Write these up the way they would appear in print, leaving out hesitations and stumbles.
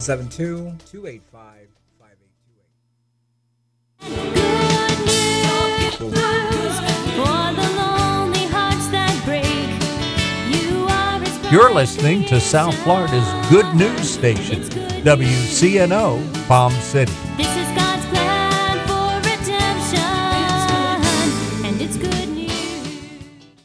Good news for the lonely hearts that break. You are as You're listening to South Florida's Good News Station, WCNO, Palm City. This is God's plan for redemption, and it's good news.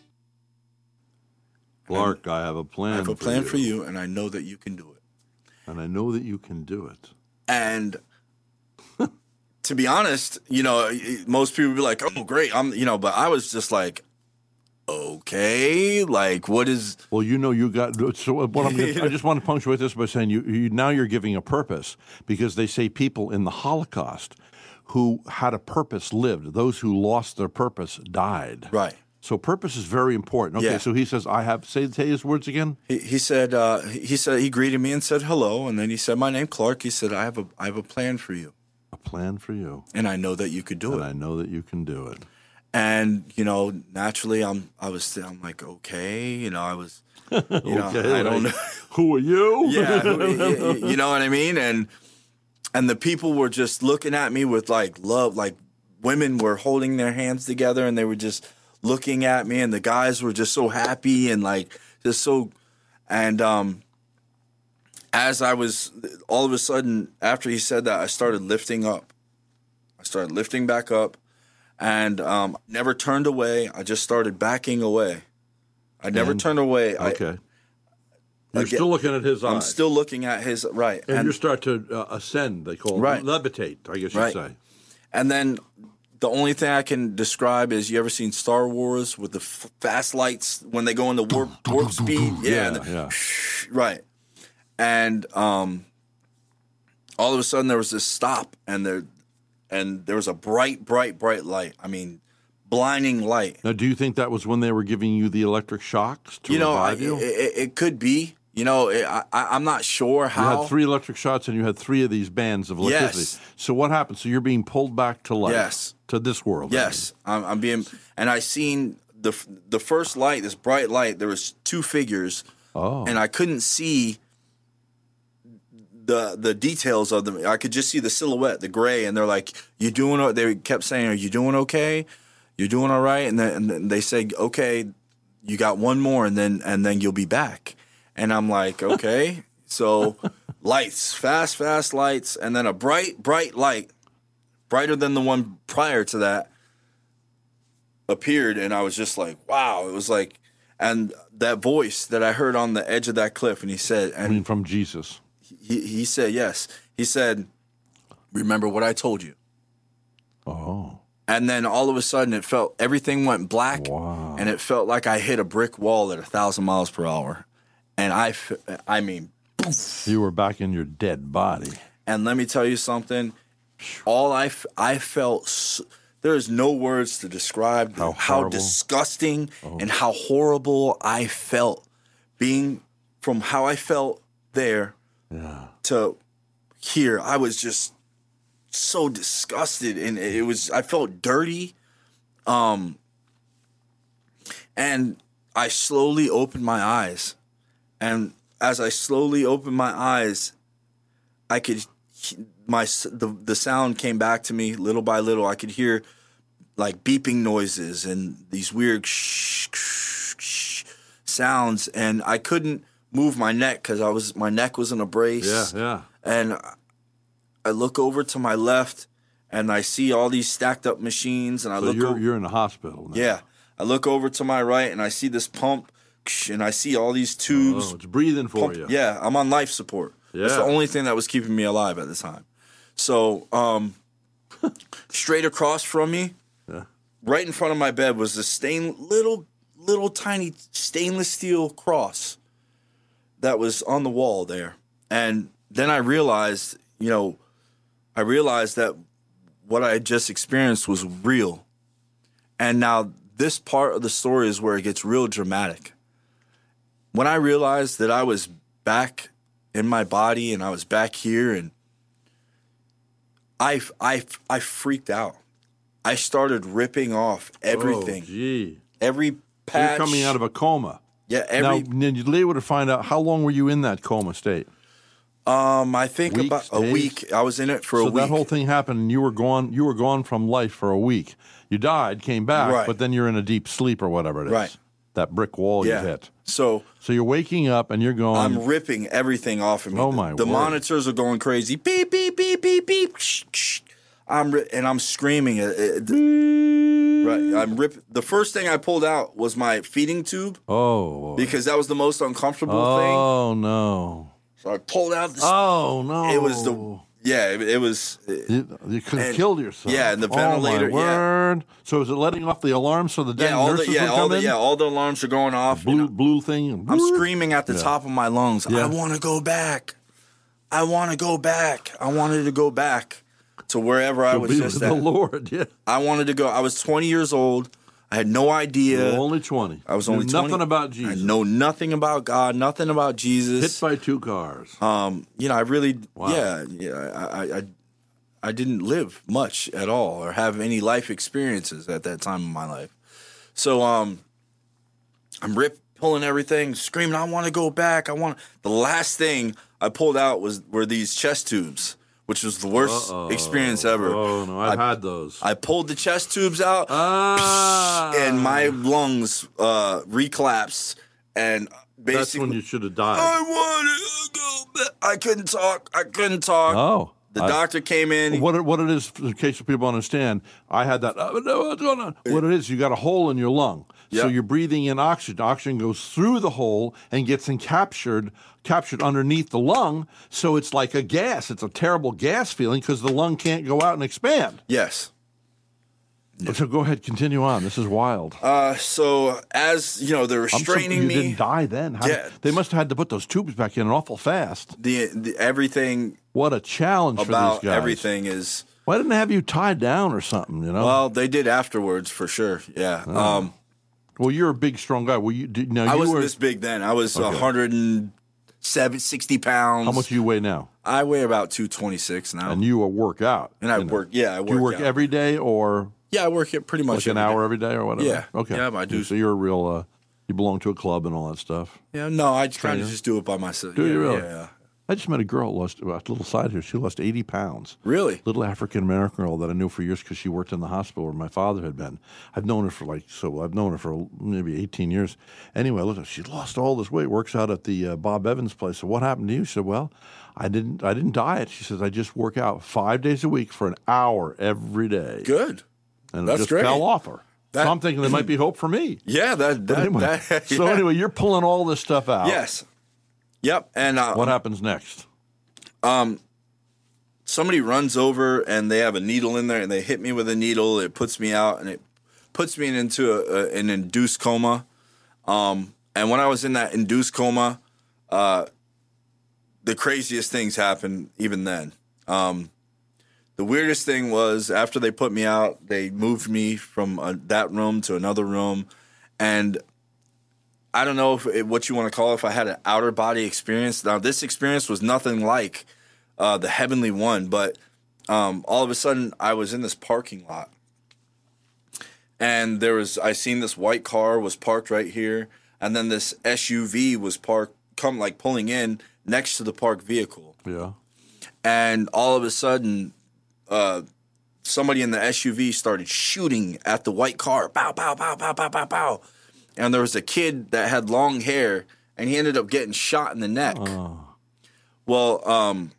Clark, I have a plan. I have a plan for you, and I know that you can do it. And I know that you can do it. And to be honest, most people be like, "Oh, great," but I was just like, "Okay, like, what is?" Well, you got. So what I just want to punctuate this by saying now you're giving a purpose, because they say people in the Holocaust who had a purpose lived. Those who lost their purpose died. Right. So purpose is very important. Okay. Yeah. So he says, "I have." Say his words again. He said he greeted me and said hello, and then he said, "My name Clark." He said, "I have a plan for you." A plan for you. And I know that you could do it. And I know that you can do it. And naturally, I'm like, okay, I was, Okay, I don't know, who are you? yeah, you know what I mean, and the people were just looking at me with like love, like women were holding their hands together and they were just looking at me, and the guys were just so happy and like just so, and as I was, all of a sudden after he said that, I started lifting up. I started lifting back up. And never turned away. I just started backing away. I never turned away. Okay. You're still looking at his eyes. I'm still looking at his, right. And you start to ascend, they call it. Right. Levitate, I guess you'd say. And then the only thing I can describe is, you ever seen Star Wars with the fast lights when they go into warp speed? Yeah. Right. And all of a sudden there was this stop, and there was a bright light. I mean, blinding light. Now, do you think that was when they were giving you the electric shocks to revive you? It could be. I'm not sure how. You had 3 electric shots, and you had 3 of these bands of electricity. Yes. So what happened? So you're being pulled back to life. Yes. To this world. Yes. I'm being, and I seen the first light, this bright light. There was 2 figures. Oh. And I couldn't see the details of them. I could just see the silhouette, the gray, and they're like, "You doing?" They kept saying, "Are you doing okay? You're doing all right?" And then they say, "Okay, you got one more, and then you'll be back." And I'm like, "Okay." So lights, fast lights, and then a bright light, brighter than the one prior to that, appeared, and I was just like, "Wow!" It was like, and that voice that I heard on the edge of that cliff, and he said, I mean, from Jesus. He said, yes. He said, "Remember what I told you." Oh. And then all of a sudden everything went black. Wow. And it felt like I hit a brick wall at 1,000 miles per hour. And I mean, poof. You were back in your dead body. And let me tell you something. All I felt, there is no words to describe how disgusting and how horrible I felt, being from how I felt there. Yeah. To here, I was just so disgusted, and I felt dirty. And I slowly opened my eyes, and as I slowly opened my eyes, I could the sound came back to me little by little. I could hear like beeping noises and these weird sounds, and I couldn't move my neck because my neck was in a brace. Yeah. And I look over to my left, and I see all these stacked up machines, and you're in the hospital now. Yeah. I look over to my right, and I see this pump, and I see all these tubes. Oh, it's breathing for you. Yeah, I'm on life support. Yeah. That's the only thing that was keeping me alive at the time. So, straight across from me, right in front of my bed, was this little tiny stainless steel cross that was on the wall there. And then I realized that what I had just experienced was real. And now this part of the story is where it gets real dramatic. When I realized that I was back in my body and I was back here, and I freaked out. I started ripping off everything. Oh, gee. Every patch. You're coming out of a coma. Yeah, Now, you're able to find out, how long were you in that coma state? I think Weeks, about a days? week. I was in it for a So week. that whole thing happened, and you were gone. You were gone from life for a week. You died, came back, Right. but then you're in a deep sleep or whatever it is. Right. That brick wall yeah. you hit. So So you're waking up and you're going. I'm ripping everything off of me. Oh, my The word. monitors are going crazy. Beep beep beep beep beep. Shh, shh. And I'm screaming. Right. I'm rip. The first thing I pulled out was my feeding tube Oh. because that was the most uncomfortable thing. Oh no. So I pulled out this. Oh no. It was the yeah. It was. You could have and- killed yourself. yeah, and the Oh, ventilator, my yeah. word. So is it letting off the alarm so the Yeah, damn all nurses the yeah, would all come the in? yeah, all the alarms are going off. Blue thing. I'm screaming at the top of my lungs. Yeah. I want to go back. I want to go back. I wanted to go back to wherever I To was be just with at. the Lord. Yeah. I wanted to go. I was 20 years old. I had no idea. You're only 20. I was Knew only 20. nothing about I Jesus. know nothing about God, nothing about Jesus. Hit by 2 cars. You know, I really, Wow. I didn't live much at all or have any life experiences at that time in my life. So, I'm pulling everything, screaming, I want to go back. The last thing I pulled out were these chest tubes, which was the worst experience ever. Oh no, I've had those. I pulled the chest tubes out, and my lungs recollapsed, and basically, That's when you should have died. I wanted to go back. I couldn't talk. Oh. The doctor came in. What it is, in case people understand, I had that. No, what's going on? What it is, you got a hole in your lung, so Yeah. you're breathing in oxygen. Oxygen goes through the hole and gets captured underneath the lung. So it's like a gas. It's a terrible gas feeling because the lung can't go out and expand. Yes. So go ahead, continue on. This is wild. So as you know, they're I'm so- restraining you me. didn't die then. Yeah. They must have had to put those tubes back in awful fast. The everything What a challenge for about these guys. everything is. Why didn't they have you tied down or something? You know. Well, they did afterwards for sure. Yeah. Well, you're a big, strong guy. Well, you now I you wasn't were. this big then. I was 160 pounds. How much do you weigh now? I weigh about 226 now. And you work out. And I you know. work. Yeah, I work. Do you work out. every day or Yeah, I work it pretty much like an every hour day. every day or whatever? Yeah. Okay. Yeah, I do. So you're a real. You belong to a club and all that stuff. Yeah, no, I kind of just do it by myself. Do yeah, you really? Yeah. I just met a girl lost a little side here. She lost 80 pounds. Really? Little African American girl that I knew for years because she worked in the hospital where my father had been. I've known her for maybe 18 years. Anyway, look, she lost all this weight. Works out at the Bob Evans place. So what happened to you? She said, well, I didn't diet. She says I just work out 5 days a week for an hour every day. Good. And That's it just great. fell off her. So I'm thinking there might be hope for me. Yeah, Anyway, so yeah. anyway, you're pulling all this stuff out. Yes. Yep. And What happens next? somebody runs over and they have a needle in there and they hit me with a needle. It puts me out and it puts me into an induced coma. And when I was in that induced coma, the craziest things happened even then. The weirdest thing was after they put me out, they moved me from that room to another room. And I don't know what you want to call it, if I had an outer body experience. Now, this experience was nothing like the heavenly one, but all of a sudden I was in this parking lot. And I seen this white car was parked right here. And then this SUV was pulling in next to the parked vehicle. Yeah. And all of a sudden, somebody in the SUV started shooting at the white car. Pow, pow, pow, pow, pow, pow, pow. And there was a kid that had long hair, and he ended up getting shot in the neck. Well,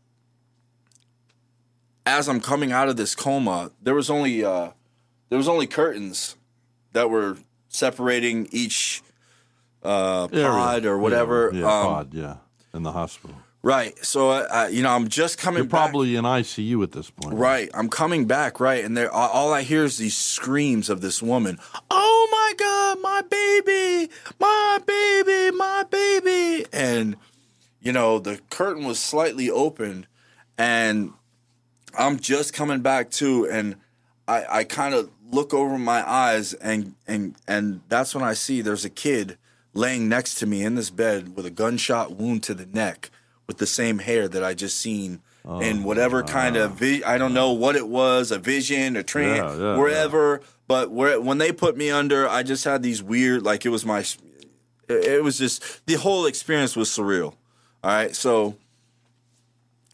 as I'm coming out of this coma, there was only curtains that were separating each pod or whatever. Yeah, pod, yeah, in the hospital. Right. So, I'm just coming You're back. probably in ICU at this point. Right. I'm coming back, right? And all I hear is these screams of this woman. Oh, my God, my baby, my baby, my baby. And, the curtain was slightly open, and I'm just coming back to, and I kind of look over my eyes, and that's when I see there's a kid laying next to me in this bed with a gunshot wound to the neck, with the same hair that I just seen in whatever kind of I don't know what it was, a vision, a trance, wherever. Yeah. But when they put me under, I just had these weird, like it was just the whole experience was surreal. All right, so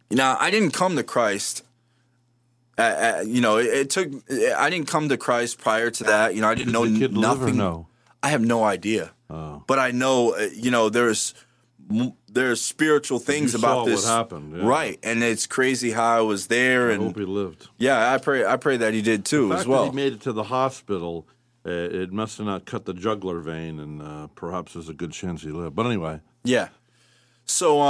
Now, I didn't come to Christ. I didn't come to Christ prior to that. I didn't know Does the kid live or nothing. no? I have no idea. But I know, there's spiritual things You about saw this. what happened, yeah. Right? And it's crazy how I was there, I and hope he lived. yeah, I pray that he did too The fact as well. that he made it to the hospital, it must have not cut the jugular vein, and perhaps there's a good chance he lived. But anyway, Yeah. So,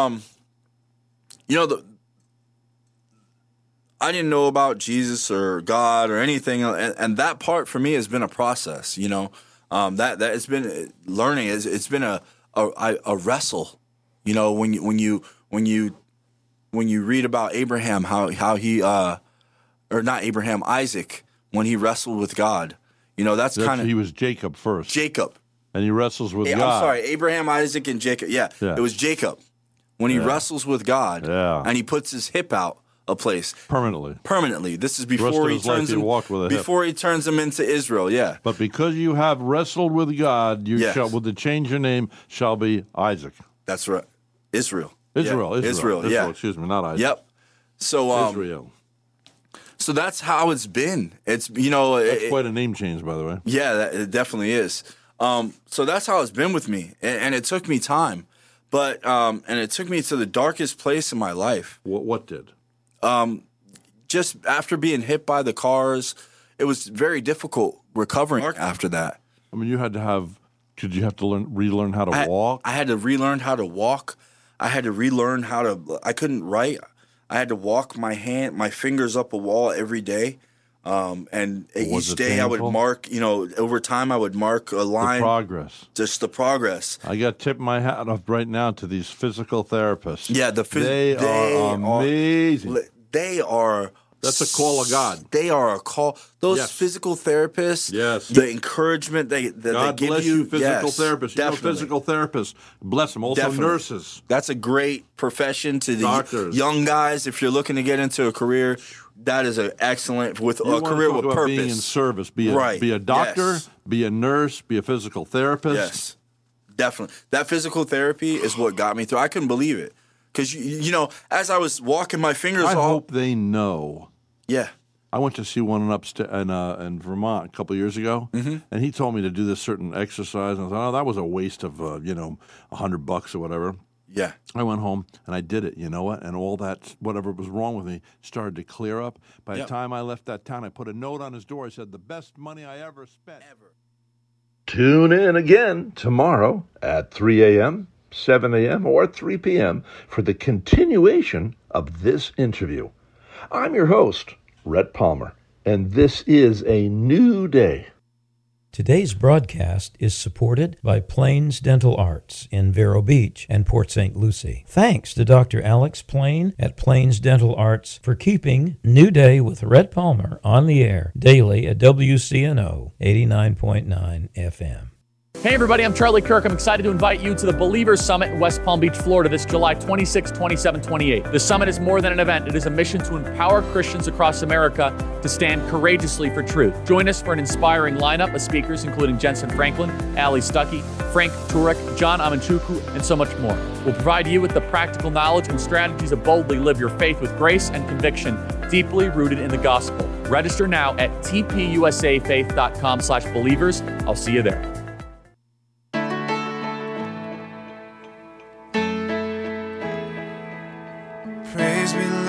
I didn't know about Jesus or God or anything, and that part for me has been a process. That it's been learning. It's been a wrestle. When you read about Abraham, how he or not Abraham, Isaac, when he wrestled with God. That's kind of he was Jacob first, Jacob. and he wrestles with I'm God. sorry, Abraham, Isaac, and Jacob. Yeah, Yeah. it was Jacob when he wrestles with God, Yeah. and he puts his hip out a place Permanently. This is rest before of he his life turns he him walked with a hip. before he turns him into Israel. Yeah, But because you have wrestled with God, you Yes. shall, with the change your name, shall be Isaac. that's right. Israel. Israel. Yeah. Israel. Yeah. Excuse me, not Isaac. Yep. So Israel. so that's how it's been. It's That's quite a name change, by the way. Yeah, it definitely is. So that's how it's been with me, and it took me time, but and it took me to the darkest place in my life. What did? Just after being hit by the cars, it was very difficult recovering after that. I mean, did you have to relearn how to walk? I had to relearn how to walk. I had to relearn I couldn't write. I had to walk my fingers up a wall every day. And Was each it day I painful? would mark, over time I would mark a line. Progress. Just the progress. I got to tip my hat off right now to these physical therapists. Yeah, they are amazing. They are. That's a call of God. They are a call. Those Yes. physical therapists. Yes. The encouragement that God they give bless you, physical yes, therapists. Definitely. Physical therapists. Bless them. Also Definitely. nurses. That's a great profession to the Doctors. young guys. If you're looking to get into a career, that is an excellent with You a want career to talk with about purpose. being in service. Be Right. a doctor. Yes. Be a nurse. Be a physical therapist. Yes, definitely. That physical therapy is what got me through. I couldn't believe it because as I was walking my fingers I off. hope they know. Yeah. I went to see one in Vermont a couple of years ago, and he told me to do this certain exercise. And I thought, that was a waste of $100 or whatever. Yeah. I went home and I did it. You know what? And all that whatever was wrong with me started to clear up. By the time I left that town, I put a note on his door. I said, "The best money I ever spent." Tune in again tomorrow at 3 a.m., 7 a.m., or 3 p.m. for the continuation of this interview. I'm your host, Rhett Palmer, and this is a new day. Today's broadcast is supported by Plains Dental Arts in Vero Beach and Port St. Lucie. Thanks to Dr. Alex Plain at Plains Dental Arts for keeping New Day with Rhett Palmer on the air daily at WCNO 89.9 FM. Hey everybody, I'm Charlie Kirk. I'm excited to invite you to the Believers Summit in West Palm Beach, Florida this July 26, 27, 28. The summit is more than an event. It is a mission to empower Christians across America to stand courageously for truth. Join us for an inspiring lineup of speakers including Jensen Franklin, Ali Stuckey, Frank Turek, John Amanchuku, and so much more. We'll provide you with the practical knowledge and strategies to boldly live your faith with grace and conviction, deeply rooted in the gospel. Register now at tpusafaith.com/believers. I'll see you there.